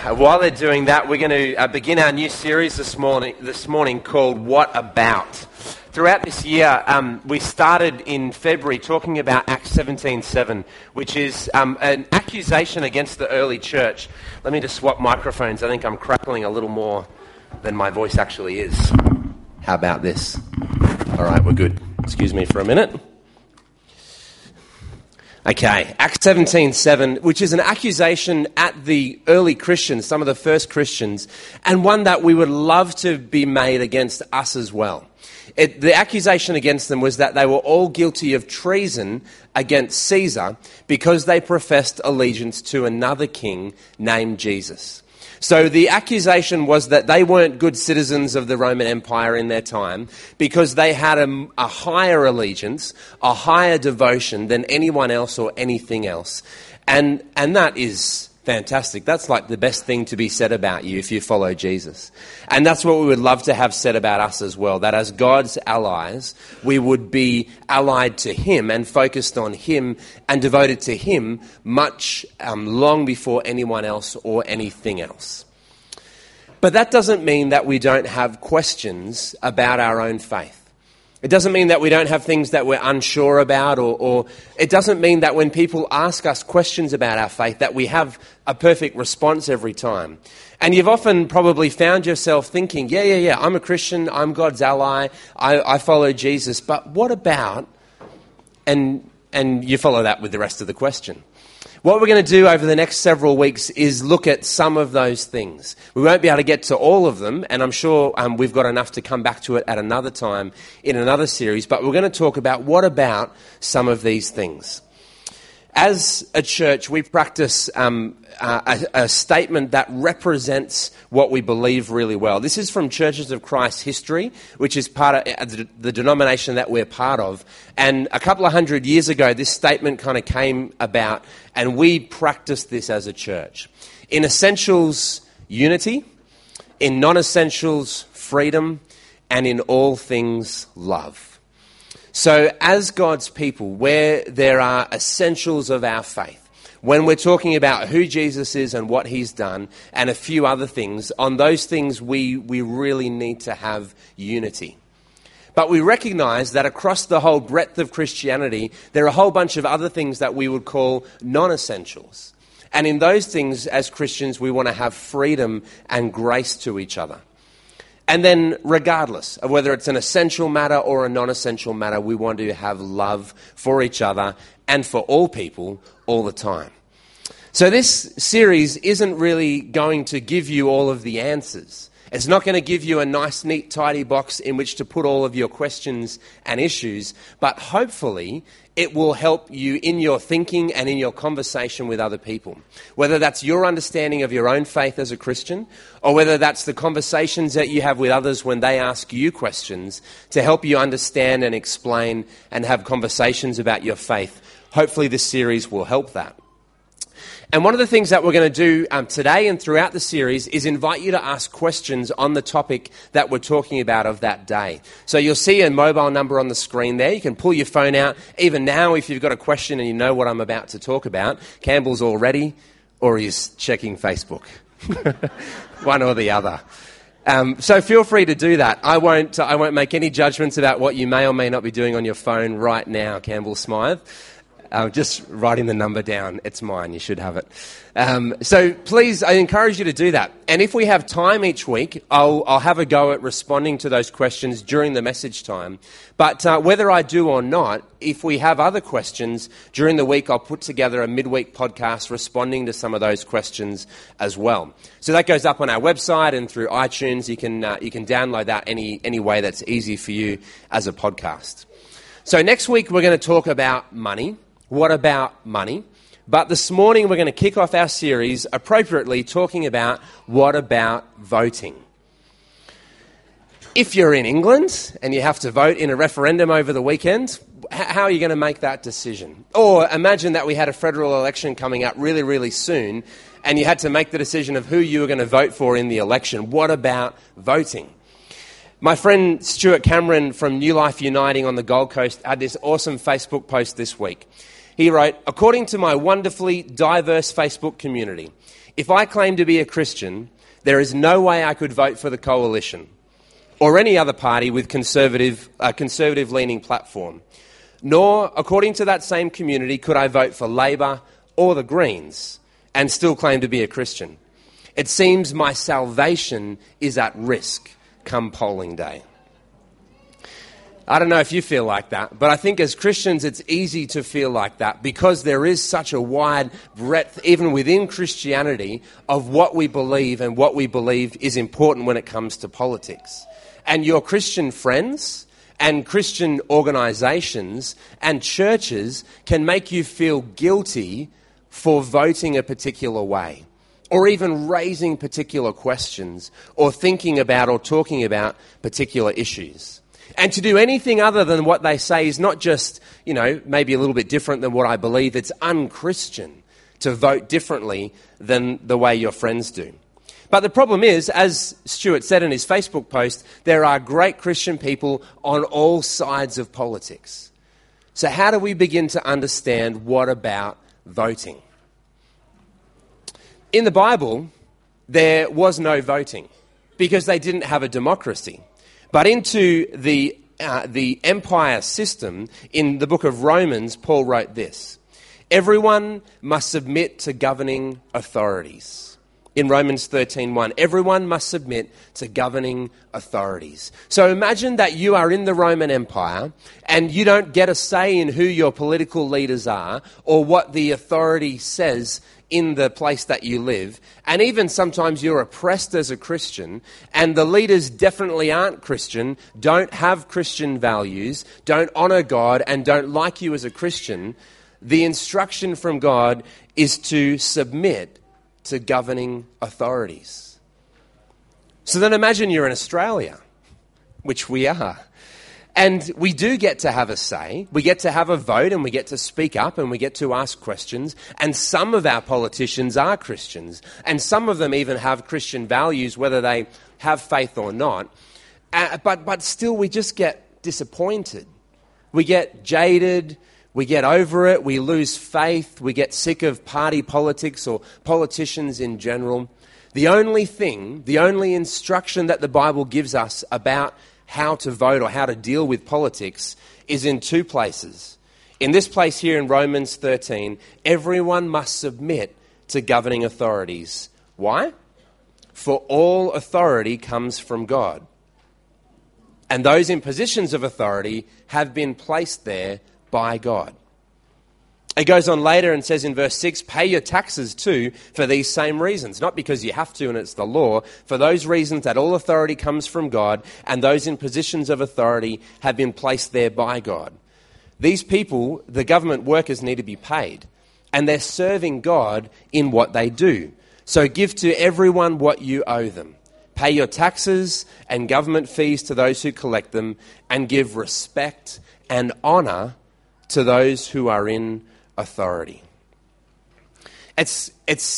While they're doing that, we're going to begin our new series this morning called What About? Throughout this year, we started in February talking about Acts 17:7, which is an accusation against the early church. Let me just swap microphones. I think I'm crackling a little more than my voice actually is. How about this? All right, we're good. Excuse me for a minute. Okay, Acts 17:7, which is an accusation at the early Christians, some of the first Christians, and one that we would love to be made against us as well. The accusation against them was that they were all guilty of treason against Caesar because they professed allegiance to another king named Jesus. So the accusation was that they weren't good citizens of the Roman Empire in their time because they had a higher allegiance, a higher devotion than anyone else or anything else. And that is fantastic. That's like the best thing to be said about you if you follow Jesus. And that's what we would love to have said about us as well, that as God's allies, we would be allied to Him and focused on Him and devoted to Him much long before anyone else or anything else. But that doesn't mean that we don't have questions about our own faith. It doesn't mean that we don't have things that we're unsure about, or it doesn't mean that when people ask us questions about our faith that we have a perfect response every time. And you've often probably found yourself thinking, yeah, I'm a Christian, I'm God's ally, I follow Jesus, but what about? And you follow that with the rest of the question. What we're going to do over the next several weeks is look at some of those things. We won't be able to get to all of them, and I'm sure we've got enough to come back to it at another time in another series, but we're going to talk about what about some of these things. As a church, we practice a statement that represents what we believe really well. This is from Churches of Christ history, which is part of the denomination that we're part of. And a couple of hundred years ago, this statement kind of came about, and we practice this as a church. In essentials, unity. In non-essentials, freedom. And in all things, love. So as God's people, where there are essentials of our faith, when we're talking about who Jesus is and what He's done and a few other things, on those things we really need to have unity. But we recognize that across the whole breadth of Christianity, there are a whole bunch of other things that we would call non-essentials. And in those things, as Christians, we want to have freedom and grace to each other. And then regardless of whether it's an essential matter or a non-essential matter, we want to have love for each other and for all people all the time. So this series isn't really going to give you all of the answers. It's not going to give you a nice, neat, tidy box in which to put all of your questions and issues, but hopefully it will help you in your thinking and in your conversation with other people. Whether that's your understanding of your own faith as a Christian, or whether that's the conversations that you have with others when they ask you questions to help you understand and explain and have conversations about your faith. Hopefully this series will help that. And one of the things that we're going to do today and throughout the series is invite you to ask questions on the topic that we're talking about of that day. So you'll see a mobile number on the screen there. You can pull your phone out. Even now, if you've got a question and you know what I'm about to talk about, Campbell's all ready or he's checking Facebook. One or the other. So feel free to do that. I won't make any judgments about what you may or may not be doing on your phone right now, Campbell Smythe. Just writing the number down. It's mine. You should have it. So please, I encourage you to do that. And if we have time each week, I'll have a go at responding to those questions during the message time. But whether I do or not, if we have other questions during the week, I'll put together a midweek podcast responding to some of those questions as well. So that goes up on our website and through iTunes. You can download that any way that's easy for you as a podcast. So next week we're going to talk about money. What about money? But this morning we're going to kick off our series appropriately talking about what about voting. If you're in England and you have to vote in a referendum over the weekend, how are you going to make that decision? Or imagine that we had a federal election coming up really, really soon and you had to make the decision of who you were going to vote for in the election. What about voting? My friend Stuart Cameron from New Life Uniting on the Gold Coast had this awesome Facebook post this week. He wrote, "According to my wonderfully diverse Facebook community, If I claim to be a Christian, there is no way I could vote for the Coalition or any other party with conservative-leaning platform. Nor, according to that same community, could I vote for Labor or the Greens and still claim to be a Christian. It seems my salvation is at risk come polling day. I don't know if you feel like that, but I think as Christians it's easy to feel like that because there is such a wide breadth, even within Christianity, of what we believe and what we believe is important when it comes to politics. And your Christian friends and Christian organisations and churches can make you feel guilty for voting a particular way, or even raising particular questions, or thinking about or talking about particular issues. And to do anything other than what they say is not just, maybe a little bit different than what I believe. It's un-Christian to vote differently than the way your friends do. But the problem is, as Stuart said in his Facebook post, there are great Christian people on all sides of politics. So how do we begin to understand what about voting? In the Bible, there was no voting because they didn't have a democracy. But into the empire system, in the book of Romans, Paul wrote this: everyone must submit to governing authorities. In Romans 13:1, everyone must submit to governing authorities. So imagine that you are in the Roman Empire and you don't get a say in who your political leaders are or what the authority says in the place that you live. And even sometimes you're oppressed as a Christian and the leaders definitely aren't Christian, don't have Christian values, don't honour God and don't like you as a Christian. The instruction from God is to submit to governing authorities. So then imagine you're in Australia, which we are. And we do get to have a say, we get to have a vote and we get to speak up and we get to ask questions. And some of our politicians are Christians and some of them even have Christian values, whether they have faith or not. But still we just get disappointed. We get jaded. We get over it, we lose faith, we get sick of party politics or politicians in general. The only instruction that the Bible gives us about how to vote or how to deal with politics is in two places. In this place here in Romans 13, everyone must submit to governing authorities. Why? For all authority comes from God. And those in positions of authority have been placed there by God. It goes on later and says in verse 6, pay your taxes too for these same reasons. Not because you have to and it's the law, for those reasons that all authority comes from God and those in positions of authority have been placed there by God. These people, the government workers, need to be paid and they're serving God in what they do. So give to everyone what you owe them. Pay your taxes and government fees to those who collect them and give respect and honour to those who are in authority. It's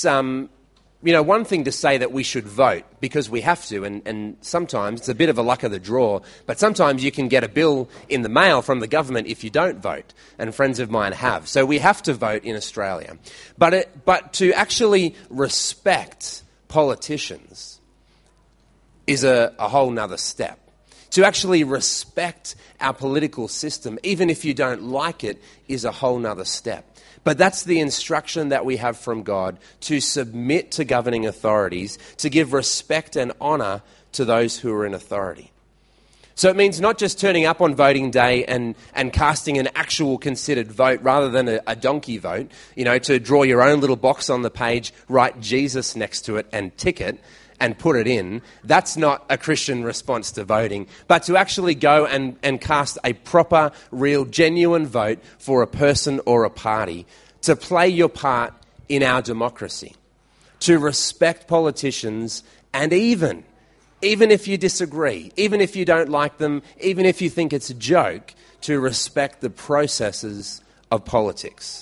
one thing to say that we should vote because we have to, and sometimes it's a bit of a luck of the draw, but sometimes you can get a bill in the mail from the government if you don't vote, and friends of mine have. So we have to vote in Australia. But to actually respect politicians is a whole nother step. To actually respect our political system, even if you don't like it, is a whole nother step. But that's the instruction that we have from God, to submit to governing authorities, to give respect and honour to those who are in authority. So it means not just turning up on voting day and casting an actual considered vote rather than a donkey vote, to draw your own little box on the page, write Jesus next to it and tick it, and put it in. That's not a Christian response to voting, but to actually go and cast a proper, real, genuine vote for a person or a party, to play your part in our democracy, to respect politicians, and even if you disagree, even if you don't like them, even if you think it's a joke, to respect the processes of politics.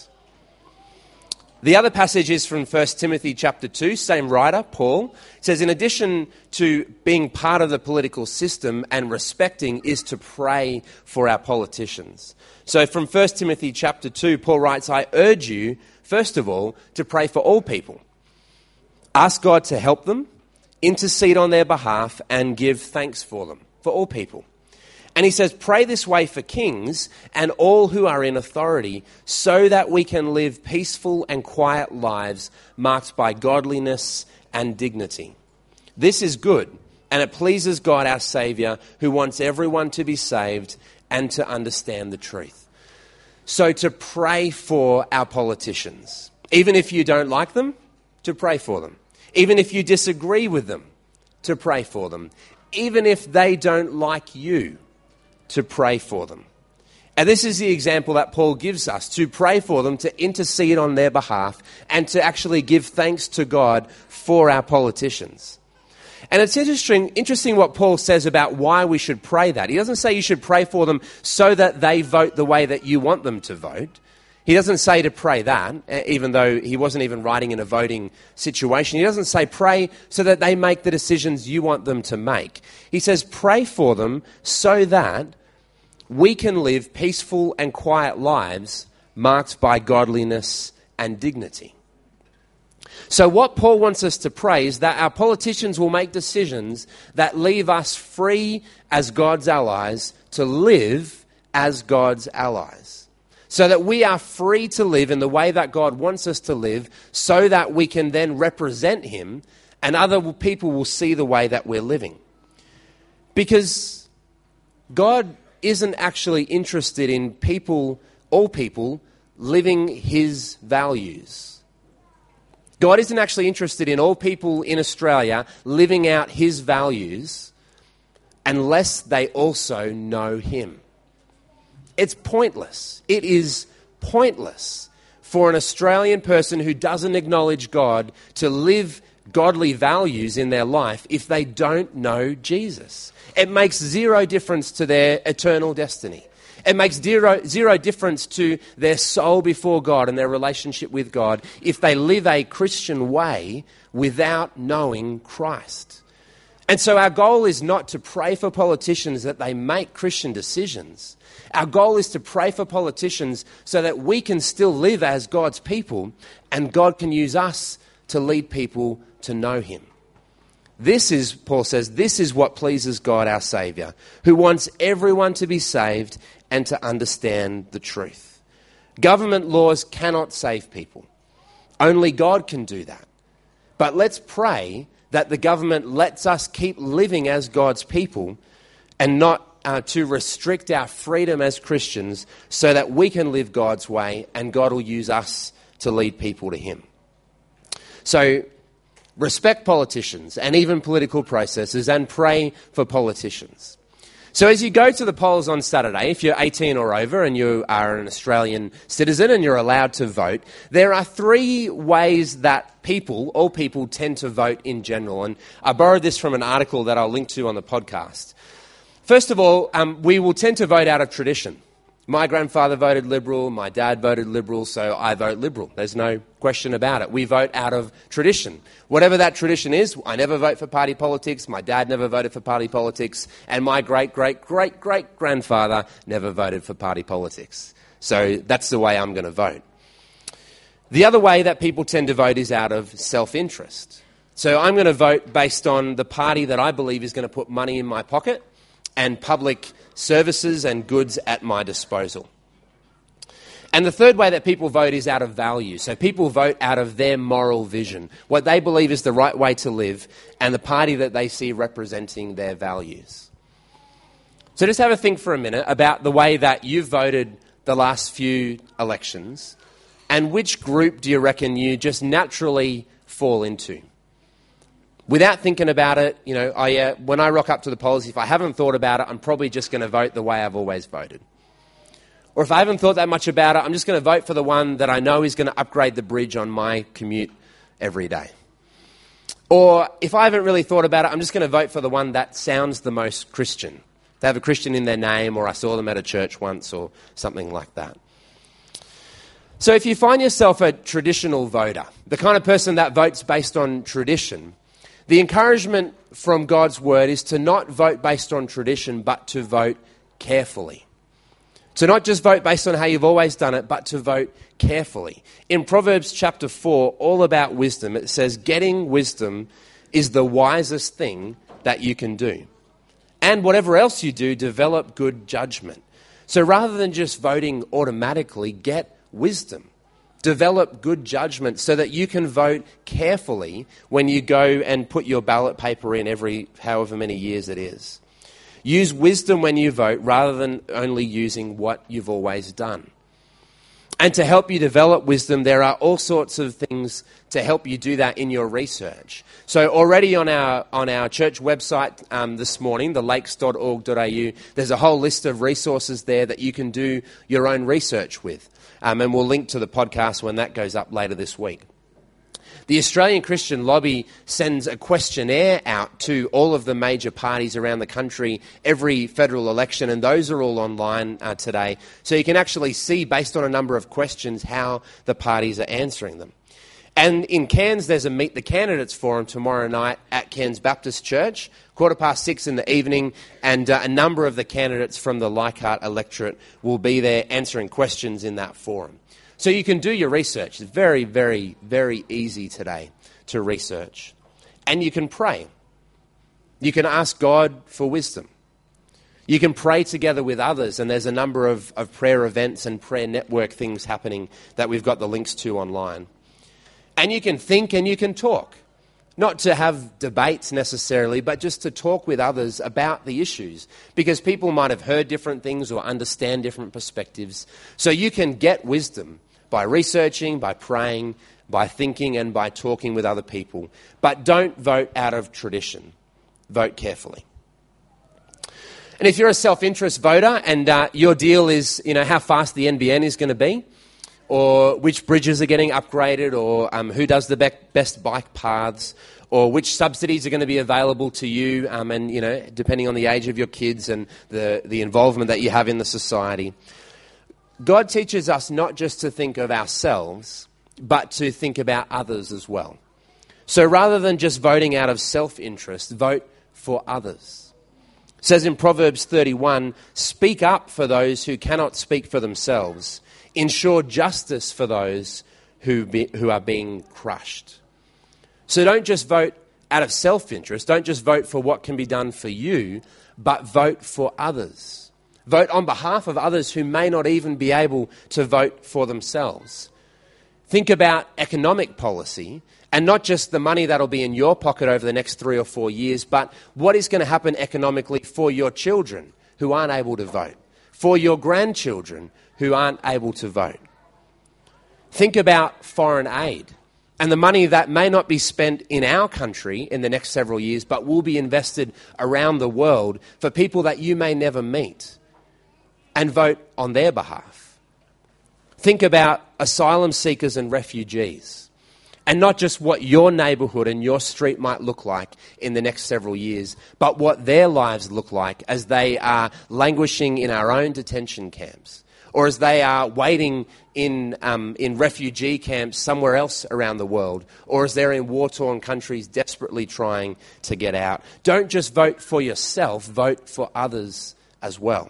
The other passage is from 1 Timothy chapter 2, same writer, Paul. It says, in addition to being part of the political system and respecting is to pray for our politicians. So from 1 Timothy chapter 2, Paul writes, I urge you, first of all, to pray for all people. Ask God to help them, intercede on their behalf, and give thanks for them, for all people. And he says, pray this way for kings and all who are in authority, so that we can live peaceful and quiet lives marked by godliness and dignity. This is good, and it pleases God our Saviour, who wants everyone to be saved and to understand the truth. So to pray for our politicians, even if you don't like them, to pray for them. Even if you disagree with them, to pray for them. Even if they don't like you, to pray for them. And this is the example that Paul gives us, to pray for them, to intercede on their behalf, and to actually give thanks to God for our politicians. And it's interesting what Paul says about why we should pray that. He doesn't say you should pray for them so that they vote the way that you want them to vote. He doesn't say to pray that, even though he wasn't even writing in a voting situation. He doesn't say pray so that they make the decisions you want them to make. He says pray for them so that we can live peaceful and quiet lives marked by godliness and dignity. So what Paul wants us to pray is that our politicians will make decisions that leave us free as God's allies to live as God's allies. So that we are free to live in the way that God wants us to live, so that we can then represent him and other people will see the way that we're living. Because God isn't actually interested in people, all people, living his values. God isn't actually interested in all people in Australia living out his values unless they also know him. It's pointless. It is pointless for an Australian person who doesn't acknowledge God to live godly values in their life if they don't know Jesus. It makes zero difference to their eternal destiny. It makes zero difference to their soul before God and their relationship with God if they live a Christian way without knowing Christ. And so our goal is not to pray for politicians that they make Christian decisions. Our goal is to pray for politicians so that we can still live as God's people and God can use us to lead people to know him. This is, Paul says, this is what pleases God our Saviour, who wants everyone to be saved and to understand the truth. Government laws cannot save people. Only God can do that. But let's pray that the government lets us keep living as God's people and not to restrict our freedom as Christians so that we can live God's way and God will use us to lead people to him. So respect politicians and even political processes and pray for politicians. So as you go to the polls on Saturday, if you're 18 or over and you are an Australian citizen and you're allowed to vote, there are three ways that people, all people, tend to vote in general. And I borrowed this from an article that I'll link to on the podcast. First of all, we will tend to vote out of tradition. My grandfather voted Liberal, my dad voted Liberal, so I vote Liberal. There's no question about it. We vote out of tradition. Whatever that tradition is, I never vote for party politics, my dad never voted for party politics, and my great-great-great-great-grandfather never voted for party politics. So that's the way I'm going to vote. The other way that people tend to vote is out of self-interest. So I'm going to vote based on the party that I believe is going to put money in my pocket and public services and goods at my disposal. And the third way that people vote is out of value. So people vote out of their moral vision, what they believe is the right way to live, and the party that they see representing their values. So just have a think for a minute about the way that you've voted the last few elections, and which group do you reckon you just naturally fall into? Without thinking about it, when I rock up to the polls, if I haven't thought about it, I'm probably just going to vote the way I've always voted. Or if I haven't thought that much about it, I'm just going to vote for the one that I know is going to upgrade the bridge on my commute every day. Or if I haven't really thought about it, I'm just going to vote for the one that sounds the most Christian. They have a Christian in their name, or I saw them at a church once, or something like that. So if you find yourself a traditional voter, the kind of person that votes based on tradition, the encouragement from God's word is to not vote based on tradition, but to vote carefully. To not just vote based on how you've always done it, but to vote carefully. In Proverbs chapter 4, all about wisdom, it says, getting wisdom is the wisest thing that you can do. And whatever else you do, develop good judgment. So rather than just voting automatically, get wisdom. Develop good judgment so that you can vote carefully when you go and put your ballot paper in every however many years it is. Use wisdom when you vote rather than only using what you've always done. And to help you develop wisdom, there are all sorts of things to help you do that in your research. So already on our church website this morning, thelakes.org.au, there's a whole list of resources there that you can do your own research with. And we'll link to the podcast when that goes up later this week. The Australian Christian Lobby sends a questionnaire out to all of the major parties around the country every federal election, and those are all online today. So you can actually see, based on a number of questions, how the parties are answering them. And in Cairns, there's a Meet the Candidates forum tomorrow night at Cairns Baptist Church, 6:15 in the evening, and a number of the candidates from the Leichhardt electorate will be there answering questions in that forum. So you can do your research. It's very, very, very easy today to research. And you can pray. You can ask God for wisdom. You can pray together with others, and there's a number of prayer events and prayer network things happening that we've got the links to online. And you can think and you can talk. Not to have debates necessarily, but just to talk with others about the issues. Because people might have heard different things or understand different perspectives. So you can get wisdom by researching, by praying, by thinking, and by talking with other people. But don't vote out of tradition. Vote carefully. And if you're a self-interest voter and your deal is, how fast the NBN is going to be, or which bridges are getting upgraded, or who does the best bike paths, or which subsidies are going to be available to you, and depending on the age of your kids and the involvement that you have in the society. God teaches us not just to think of ourselves, but to think about others as well. So rather than just voting out of self-interest, vote for others. It says in Proverbs 31, speak up for those who cannot speak for themselves. Ensure justice for those who are being crushed. So don't just vote out of self-interest. Don't just vote for what can be done for you, but vote for others. Vote on behalf of others who may not even be able to vote for themselves. Think about economic policy, and not just the money that'll be in your pocket over the next 3 or 4 years, but what is going to happen economically for your children who aren't able to vote, for your grandchildren who aren't able to vote. Think about foreign aid and the money that may not be spent in our country in the next several years, but will be invested around the world for people that you may never meet, and vote on their behalf. Think about asylum seekers and refugees, and not just what your neighbourhood and your street might look like in the next several years, but what their lives look like as they are languishing in our own detention camps, or as they are waiting in refugee camps somewhere else around the world, or as they're in war-torn countries desperately trying to get out. Don't just vote for yourself, vote for others as well.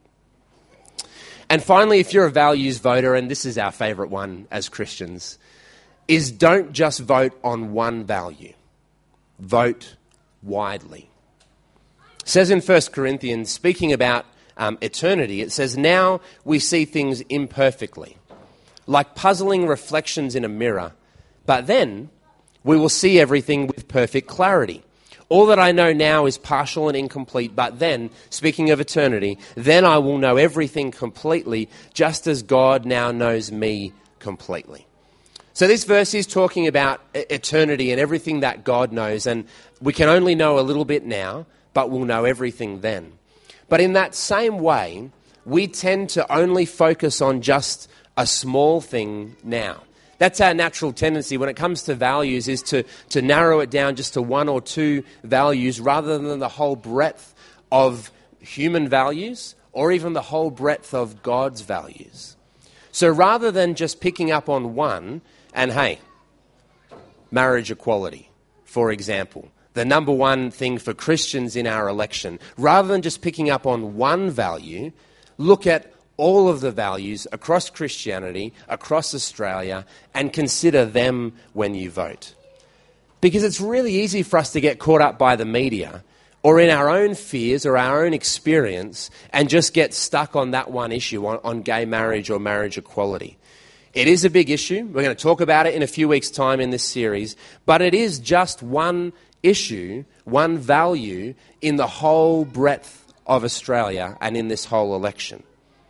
And finally, if you're a values voter, and this is our favourite one as Christians, is don't just vote on one value. Vote widely. It says in 1 Corinthians, speaking about eternity, it says, now we see things imperfectly, like puzzling reflections in a mirror, but then we will see everything with perfect clarity. All that I know now is partial and incomplete, but then, speaking of eternity, then I will know everything completely, just as God now knows me completely. So this verse is talking about eternity and everything that God knows, and we can only know a little bit now, but we'll know everything then. But in that same way, we tend to only focus on just a small thing now. That's our natural tendency when it comes to values, is to narrow it down just to one or two values rather than the whole breadth of human values or even the whole breadth of God's values. So rather than just picking up on one, and hey, marriage equality, for example, the number one thing for Christians in our election, rather than just picking up on one value, look at all of the values across Christianity, across Australia, and consider them when you vote. Because it's really easy for us to get caught up by the media or in our own fears or our own experience and just get stuck on that one issue, on gay marriage or marriage equality. It is a big issue. We're going to talk about it in a few weeks' time in this series, but it is just one issue, one value in the whole breadth of Australia and in this whole election.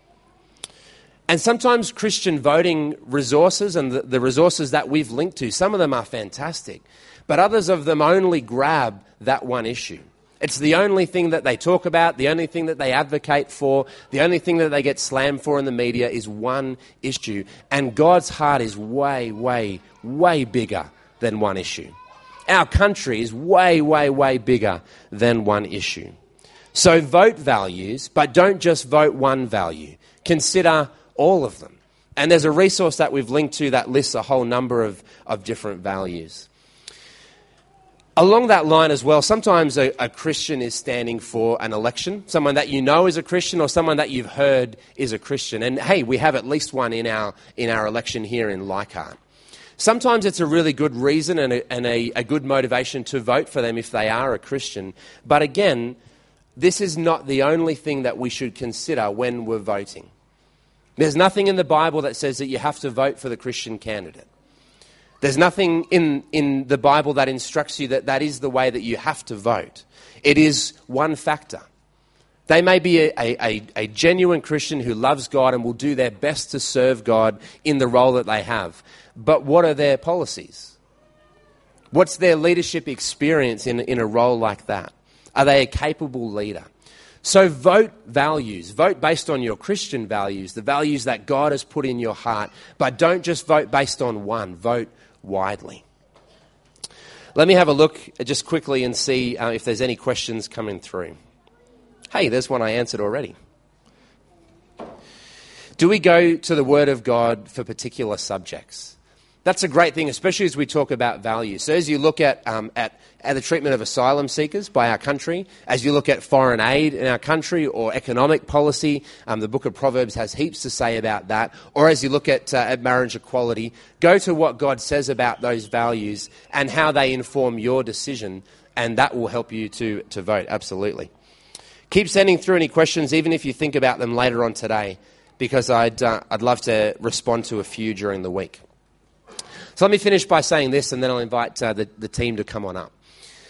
And sometimes Christian voting resources and the resources that we've linked to, some of them are fantastic, but others of them only grab that one issue. It's the only thing that they talk about, the only thing that they advocate for, the only thing that they get slammed for in the media is one issue. And God's heart is way, way, way bigger than one issue. Our country is way, way, way bigger than one issue. So vote values, but don't just vote one value. Consider all of them. And there's a resource that we've linked to that lists a whole number of different values. Along that line as well, sometimes a Christian is standing for an election, someone that you know is a Christian or someone that you've heard is a Christian. And hey, we have at least one in our election here in Leichhardt. Sometimes it's a really good reason and a good motivation to vote for them if they are a Christian. But again, this is not the only thing that we should consider when we're voting. There's nothing in the Bible that says that you have to vote for the Christian candidate. There's nothing in the Bible that instructs you that is the way that you have to vote. It is one factor. They may be a genuine Christian who loves God and will do their best to serve God in the role that they have. But what are their policies? What's their leadership experience in a role like that? Are they a capable leader? So vote values. Vote based on your Christian values, the values that God has put in your heart. But don't just vote based on one. Vote widely. Let me have a look just quickly and see if there's any questions coming through. Hey, there's one I answered already. Do we go to the Word of God for particular subjects? That's a great thing, especially as we talk about values. So as you look at the treatment of asylum seekers by our country, as you look at foreign aid in our country or economic policy, the book of Proverbs has heaps to say about that. Or as you look at marriage equality, go to what God says about those values and how they inform your decision, and that will help you to vote, absolutely. Keep sending through any questions, even if you think about them later on today, because I'd love to respond to a few during the week. So let me finish by saying this, and then I'll invite the team to come on up.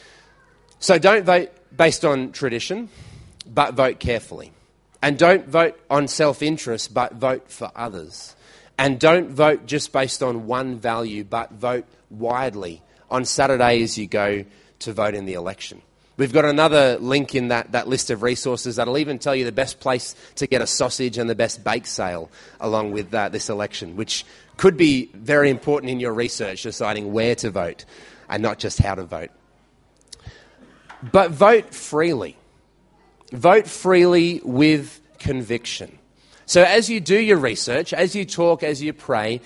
So don't vote based on tradition, but vote carefully. And don't vote on self-interest, but vote for others. And don't vote just based on one value, but vote widely on Saturday as you go to vote in the election. We've got another link in that list of resources that'll even tell you the best place to get a sausage and the best bake sale along with this election, which could be very important in your research, deciding where to vote and not just how to vote. But vote freely. Vote freely with conviction. So as you do your research, as you talk, as you pray,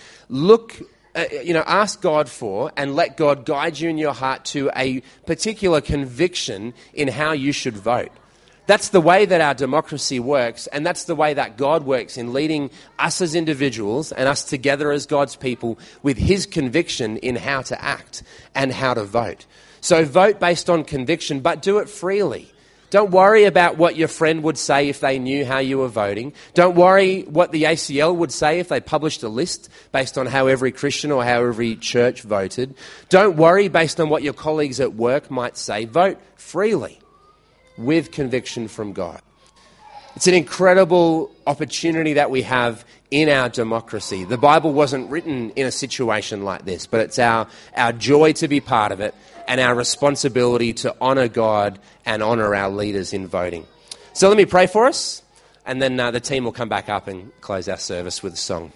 ask God for and let God guide you in your heart to a particular conviction in how you should vote. That's the way that our democracy works, and that's the way that God works in leading us as individuals and us together as God's people with his conviction in how to act and how to vote. So vote based on conviction, but do it freely. Don't worry about what your friend would say if they knew how you were voting. Don't worry what the ACL would say if they published a list based on how every Christian or how every church voted. Don't worry based on what your colleagues at work might say. Vote freely with conviction from God. It's an incredible opportunity that we have in our democracy. The Bible wasn't written in a situation like this, but it's our joy to be part of it and our responsibility to honour God and honour our leaders in voting. So let me pray for us, and then the team will come back up and close our service with a song.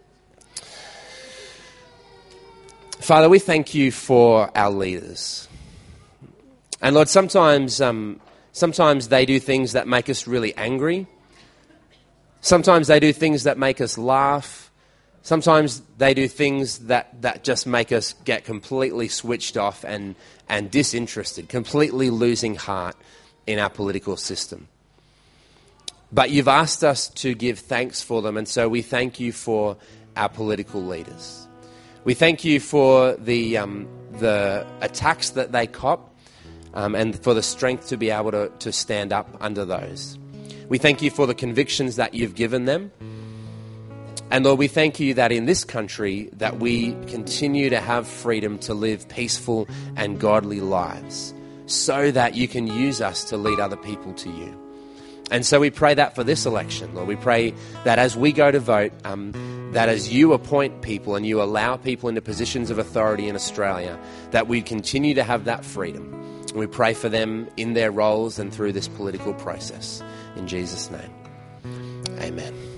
Father, we thank you for our leaders. And Lord, sometimes they do things that make us really angry. Sometimes they do things that make us laugh. Sometimes they do things that just make us get completely switched off and disinterested, completely losing heart in our political system. But you've asked us to give thanks for them, and so we thank you for our political leaders. We thank you for the attacks that they cop, and for the strength to be able to stand up under those. We thank you for the convictions that you've given them. And Lord, we thank you that in this country that we continue to have freedom to live peaceful and godly lives so that you can use us to lead other people to you. And so we pray that for this election, Lord. We pray that as we go to vote, that as you appoint people and you allow people into positions of authority in Australia, that we continue to have that freedom. And we pray for them in their roles and through this political process. In Jesus' name, amen.